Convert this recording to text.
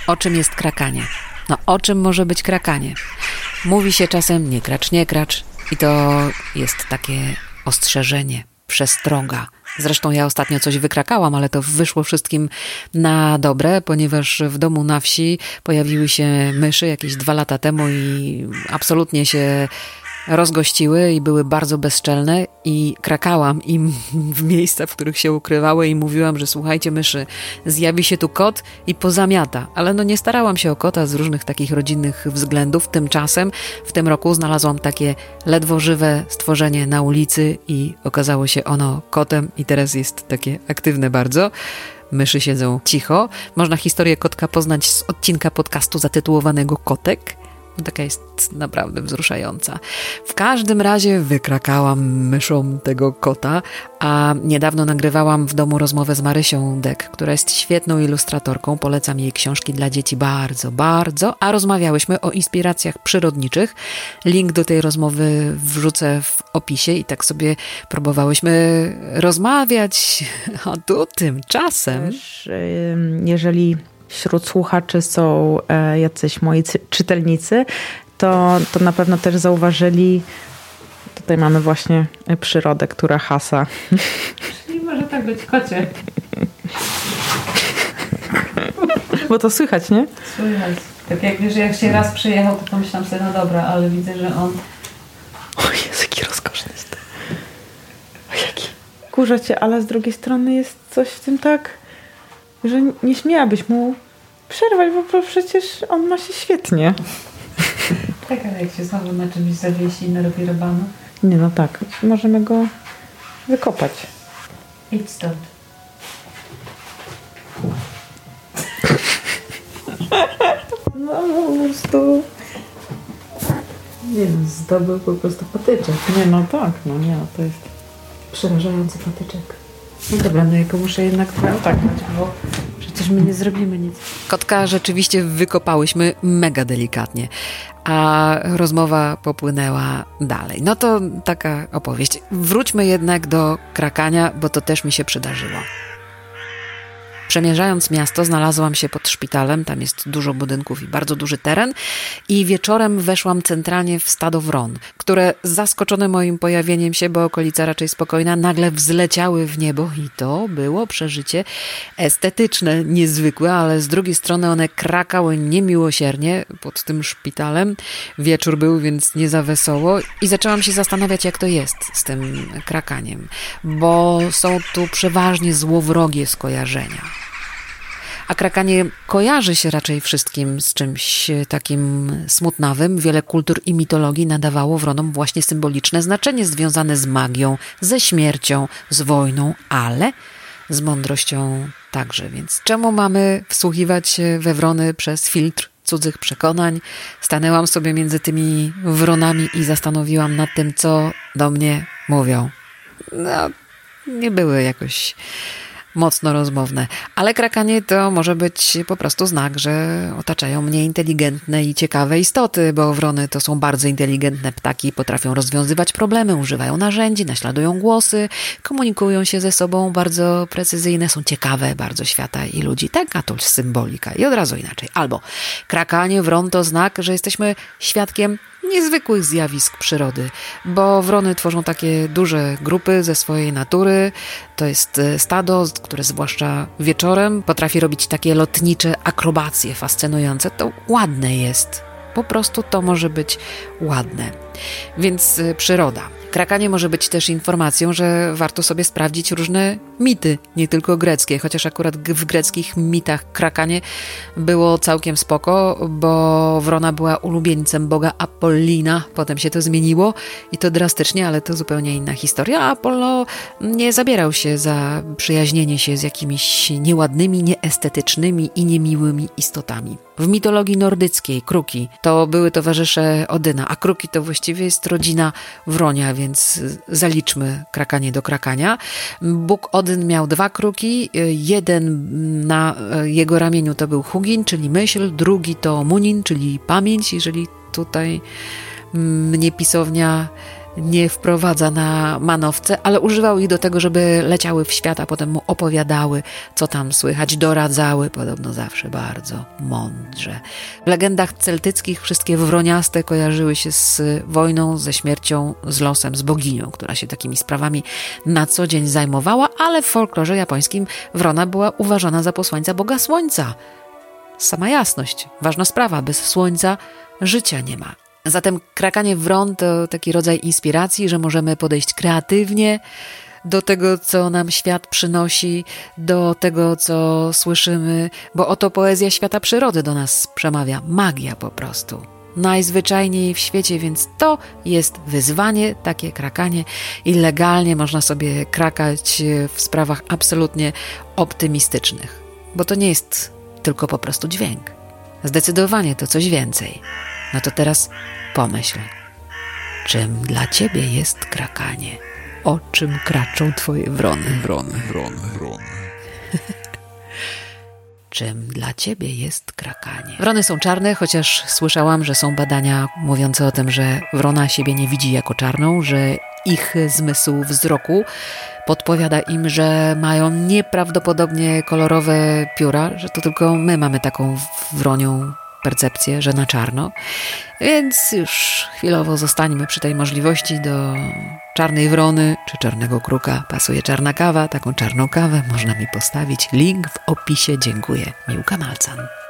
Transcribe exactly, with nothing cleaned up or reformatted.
o czym jest krakanie? No, o czym może być krakanie? Mówi się czasem nie kracz, nie kracz i to jest takie ostrzeżenie, przestroga. Zresztą ja ostatnio coś wykrakałam, ale to wyszło wszystkim na dobre, ponieważ w domu na wsi pojawiły się myszy jakieś dwa lata temu i absolutnie się rozgościły i były bardzo bezczelne i krakałam im w miejsca, w których się ukrywały i mówiłam, że słuchajcie myszy, zjawi się tu kot i pozamiata. Ale no nie starałam się o kota z różnych takich rodzinnych względów. Tymczasem w tym roku znalazłam takie ledwo żywe stworzenie na ulicy i okazało się ono kotem i teraz jest takie aktywne bardzo. Myszy siedzą cicho. Można historię kotka poznać z odcinka podcastu zatytułowanego Kotek. Taka jest naprawdę wzruszająca. W każdym razie wykrakałam myszą tego kota, a niedawno nagrywałam w domu rozmowę z Marysią Dek, która jest świetną ilustratorką. Polecam jej książki dla dzieci bardzo, bardzo. A rozmawiałyśmy o inspiracjach przyrodniczych. Link do tej rozmowy wrzucę w opisie i tak sobie próbowałyśmy rozmawiać. A tu tymczasem... Też, jeżeli wśród słuchaczy są e, jacyś moi cy- czytelnicy, to, to na pewno też zauważyli, tutaj mamy właśnie przyrodę, która hasa. Czyli może tak być kocie. Bo to słychać, nie? Słychać. Tak jak wiesz, jak się raz przyjechał, to pomyślałam sobie, no dobra, ale widzę, że on... O Jezu, jaki rozkoszny jest. O jaki. Kurza cię, ale z drugiej strony jest coś w tym tak, że nie śmiałabyś mu przerwać, bo przecież on ma się świetnie. Tak, ale jak się znowu na czymś zawiesi i narobi rabanu. Nie, no tak. Możemy go wykopać. Idź stąd. No po prostu... Nie no, zdobył po prostu patyczek. Nie, no tak. No nie, no to jest... Przerażający patyczek. No dobra, no jego muszę jednak tak, bo przecież my nie zrobimy nic. Kotka rzeczywiście wykopałyśmy mega delikatnie, a rozmowa popłynęła dalej. No to taka opowieść. Wróćmy jednak do krakania, bo to też mi się przydarzyło. Przemierzając miasto, znalazłam się pod szpitalem, tam jest dużo budynków i bardzo duży teren i wieczorem weszłam centralnie w stado wron, które zaskoczone moim pojawieniem się, bo okolica raczej spokojna, nagle wzleciały w niebo i to było przeżycie estetyczne, niezwykłe, ale z drugiej strony one krakały niemiłosiernie pod tym szpitalem. Wieczór był, więc nie za wesoło i zaczęłam się zastanawiać, jak to jest z tym krakaniem, bo są tu przeważnie złowrogie skojarzenia. A krakanie kojarzy się raczej wszystkim z czymś takim smutnawym. Wiele kultur i mitologii nadawało wronom właśnie symboliczne znaczenie związane z magią, ze śmiercią, z wojną, ale z mądrością także. Więc czemu mamy wsłuchiwać się we wrony przez filtr cudzych przekonań? Stanęłam sobie między tymi wronami i zastanowiłam nad tym, co do mnie mówią. No, nie były jakoś mocno rozmowne. Ale krakanie to może być po prostu znak, że otaczają mnie inteligentne i ciekawe istoty, bo wrony to są bardzo inteligentne ptaki, potrafią rozwiązywać problemy, używają narzędzi, naśladują głosy, komunikują się ze sobą bardzo precyzyjne, są ciekawe bardzo świata i ludzi. Taka to symbolika. I od razu inaczej. Albo krakanie wron to znak, że jesteśmy świadkiem niezwykłych zjawisk przyrody, bo wrony tworzą takie duże grupy ze swojej natury. To jest stado, które zwłaszcza wieczorem potrafi robić takie lotnicze akrobacje fascynujące. To ładne jest. Po prostu to może być ładne. Więc przyroda. Krakanie może być też informacją, że warto sobie sprawdzić różne mity, nie tylko greckie, chociaż akurat w greckich mitach krakanie było całkiem spoko, bo wrona była ulubieńcem boga Apollina, potem się to zmieniło i to drastycznie, ale to zupełnie inna historia. A Apollo nie zabierał się za przyjaźnienie się z jakimiś nieładnymi, nieestetycznymi i niemiłymi istotami. W mitologii nordyckiej kruki to były towarzysze Odyna, a kruki to właściwie jest rodzina wronia, więc zaliczmy krakanie do krakania. Bóg Odyn miał dwa kruki, jeden na jego ramieniu to był Hugin, czyli myśl, drugi to Munin, czyli pamięć, jeżeli tutaj mnie pisownia nie wprowadza na manowce, ale używał ich do tego, żeby leciały w świat, a potem mu opowiadały, co tam słychać, doradzały, podobno zawsze bardzo mądrze. W legendach celtyckich wszystkie wroniaste kojarzyły się z wojną, ze śmiercią, z losem, z boginią, która się takimi sprawami na co dzień zajmowała, ale w folklorze japońskim wrona była uważana za posłańca Boga Słońca. Sama jasność, ważna sprawa, bez słońca życia nie ma. Zatem krakanie wron to taki rodzaj inspiracji, że możemy podejść kreatywnie do tego, co nam świat przynosi, do tego, co słyszymy, bo oto poezja świata przyrody do nas przemawia, magia po prostu. Najzwyczajniej w świecie, więc to jest wyzwanie, takie krakanie i legalnie można sobie krakać w sprawach absolutnie optymistycznych, bo to nie jest tylko po prostu dźwięk. Zdecydowanie to coś więcej. No to teraz pomyśl, czym dla ciebie jest krakanie? O czym kraczą twoje wrony? Wrony, wrony, wrony. Czym dla ciebie jest krakanie? Wrony są czarne, chociaż słyszałam, że są badania mówiące o tym, że wrona siebie nie widzi jako czarną, że ich zmysł wzroku podpowiada im, że mają nieprawdopodobnie kolorowe pióra, że to tylko my mamy taką wronią percepcję, że na czarno. Więc już chwilowo zostańmy przy tej możliwości. Do czarnej wrony czy czarnego kruka pasuje czarna kawa. Taką czarną kawę można mi postawić. Link w opisie. Dziękuję. Miłka Malcan.